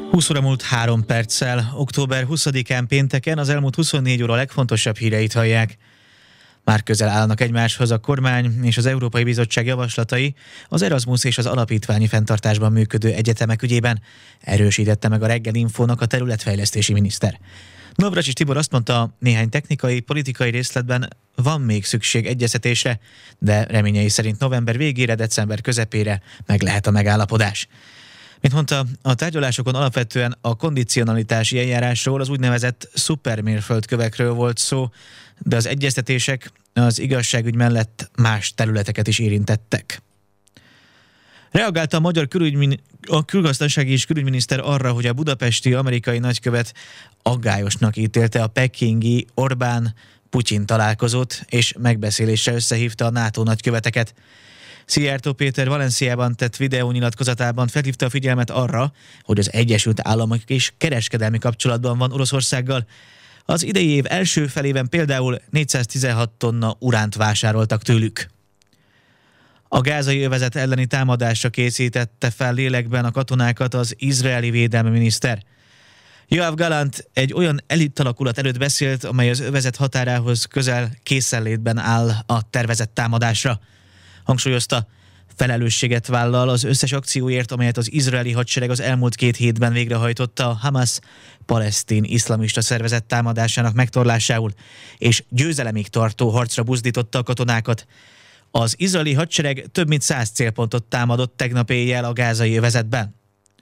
20 óra múlt 3 perccel, október 20-án pénteken az elmúlt 24 óra legfontosabb híreit hallják. Már közel állnak egymáshoz a kormány és az Európai Bizottság javaslatai az Erasmus és az alapítványi fenntartásban működő egyetemek ügyében, erősítette meg a Reggel Infónak a területfejlesztési miniszter. Navracsics Tibor azt mondta, néhány technikai, politikai részletben van még szükség egyeztetésre, de reményei szerint november végére, december közepére meg lehet a megállapodás. Mint mondta, a tárgyalásokon alapvetően a kondicionalitási eljárásról, az úgynevezett szupermérföldkövekről volt szó, de az egyeztetések az igazságügy mellett más területeket is érintettek. Reagálta a magyar külgazdasági és külügyminiszter arra, hogy a budapesti amerikai nagykövet aggályosnak ítélte a pekingi Orbán-Putyin találkozót, és megbeszélésre összehívta a NATO nagyköveteket. Szijjártó Péter Valenciában tett videónyilatkozatában felhívta a figyelmet arra, hogy az Egyesült Államok is kereskedelmi kapcsolatban van Oroszországgal. Az idei év első felében például 416 tonna uránt vásároltak tőlük. A gázai övezet elleni támadásra készítette fel lélekben a katonákat az izraeli védelmi miniszter. Yoav Gallant egy olyan elitalakulat előtt beszélt, amely az övezet határához közel készenlétben áll a tervezett támadásra. Hangsúlyozta, felelősséget vállal az összes akcióért, amelyet az izraeli hadsereg az elmúlt 2 hétben végrehajtotta a Hamas palesztin iszlamista szervezet támadásának megtorlásául, és győzelemig tartó harcra buzdította a katonákat. Az izraeli hadsereg több mint 100 célpontot támadott tegnap éjjel a gázai övezetben.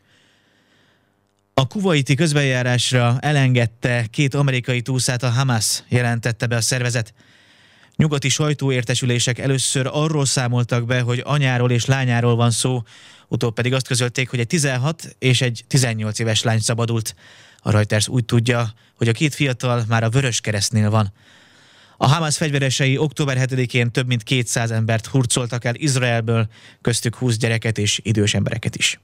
A kuvaiti közbenjárásra elengedte 2 amerikai túszát a Hamas, jelentette be a szervezet. Nyugati sajtóértesülések először arról számoltak be, hogy anyáról és lányáról van szó, utóbb pedig azt közölték, hogy egy 16 és egy 18 éves lány szabadult. A Reuters úgy tudja, hogy a 2 fiatal már a Vöröskeresztnél van. A Hamas fegyveresei október 7-én több mint 200 embert hurcoltak el Izraelből, köztük 20 gyereket és idős embereket is.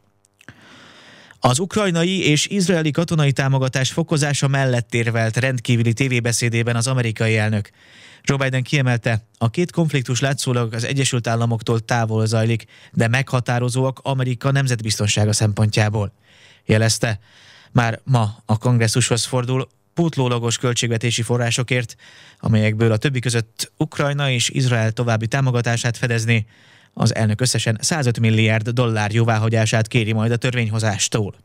Az ukrajnai és izraeli katonai támogatás fokozása mellett érvelt rendkívüli tévébeszédében az amerikai elnök. Joe Biden kiemelte, a 2 konfliktus látszólag az Egyesült Államoktól távol zajlik, de meghatározóak Amerika nemzetbiztonsága szempontjából. Jelezte, már ma a kongresszushoz fordul pótlólagos költségvetési forrásokért, amelyekből a többi között Ukrajna és Izrael további támogatását fedezné. Az elnök összesen $105 milliárd jóváhagyását kéri majd a törvényhozástól.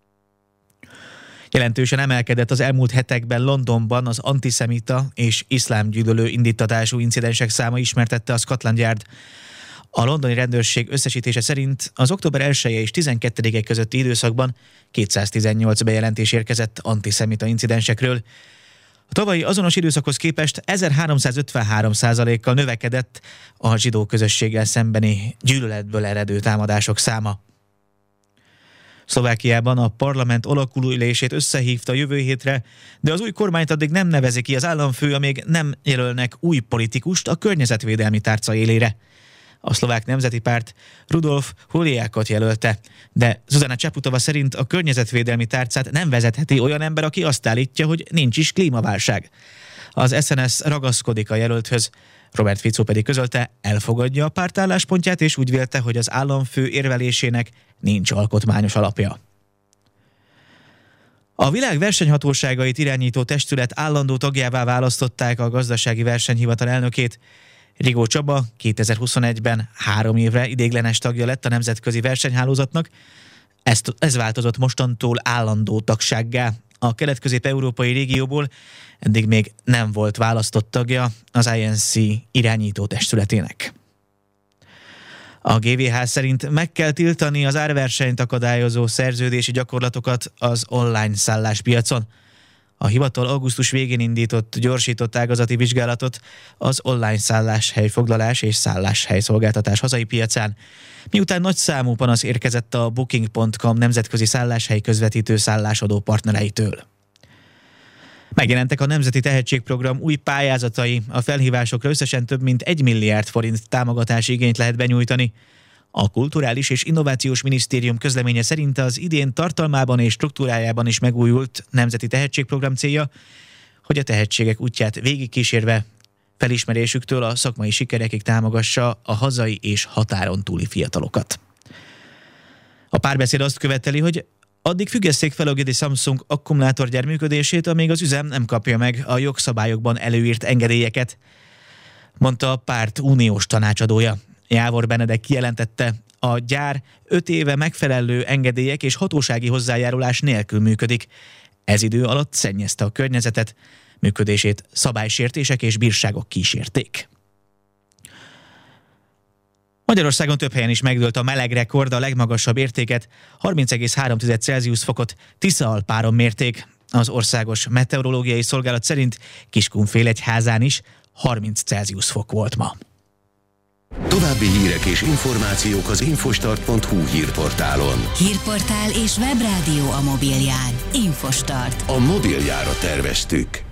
Jelentősen emelkedett az elmúlt hetekben Londonban az antiszemita és iszlámgyűlölő indíttatású incidensek száma, ismertette a Scotland Yard. A londoni rendőrség összesítése szerint az október 1-e és 12-e közötti időszakban 218 bejelentés érkezett antiszemita incidensekről. A tavalyi azonos időszakhoz képest 1353%-kal növekedett a zsidó közösséggel szembeni gyűlöletből eredő támadások száma. Szlovákiában a parlament alakulóülését összehívta jövő hétre, de az új kormányt addig nem nevezi ki az államfő, amíg nem jelölnek új politikust a környezetvédelmi tárca élére. A szlovák nemzeti párt Rudolf Huliákot jelölte, de Zuzana Čaputová szerint a környezetvédelmi tárcát nem vezetheti olyan ember, aki azt állítja, hogy nincs is klímaválság. Az SNS ragaszkodik a jelölthöz, Robert Fico pedig közölte, elfogadja a párt álláspontját, és úgy vélte, hogy az államfő érvelésének nincs alkotmányos alapja. A világ versenyhatóságait irányító testület állandó tagjává választották a gazdasági versenyhivatal elnökét. Rigó Csaba 2021-ben 3 évre ideiglenes tagja lett a nemzetközi versenyhálózatnak. Ez változott mostantól állandó tagsággá. A kelet-közép-európai régióból eddig még nem volt választott tagja az INC irányító testületének. A GVH szerint meg kell tiltani az árversenyt akadályozó szerződési gyakorlatokat az online szálláspiacon. A hivatal augusztus végén indított gyorsított ágazati vizsgálatot az online szálláshelyfoglalás és szálláshelyszolgáltatás hazai piacán, miután nagy számú panasz érkezett a Booking.com nemzetközi szálláshely közvetítő szállásadó partnereitől. Megjelentek a Nemzeti Tehetségprogram új pályázatai, a felhívásokra összesen több mint 1 milliárd forint támogatási igényt lehet benyújtani. A Kulturális és Innovációs Minisztérium közleménye szerint az idén tartalmában és struktúrájában is megújult Nemzeti Tehetségprogram célja, hogy a tehetségek útját végigkísérve felismerésüktől a szakmai sikerekig támogassa a hazai és határon túli fiatalokat. A Párbeszéd azt követeli, hogy Addig függesszék fel a GD Samsung akkumulátorgyár működését, amíg az üzem nem kapja meg a jogszabályokban előírt engedélyeket, mondta a párt uniós tanácsadója. Jávor Benedek kijelentette, a gyár 5 éve megfelelő engedélyek és hatósági hozzájárulás nélkül működik. Ez idő alatt szennyezte a környezetet, működését szabálysértések és bírságok kísérték. Magyarországon több helyen is megdőlt a melegrekord, a legmagasabb értéket, 30,3 Celsius fokot Tiszaalpáron mérték. Az Országos Meteorológiai Szolgálat szerint Kiskunfélegyházán is 30 Celsius fok volt ma. További hírek és információk az infostart.hu hírportálon. Hírportál és webrádió a mobilján. Infostart. A mobiljára terveztük.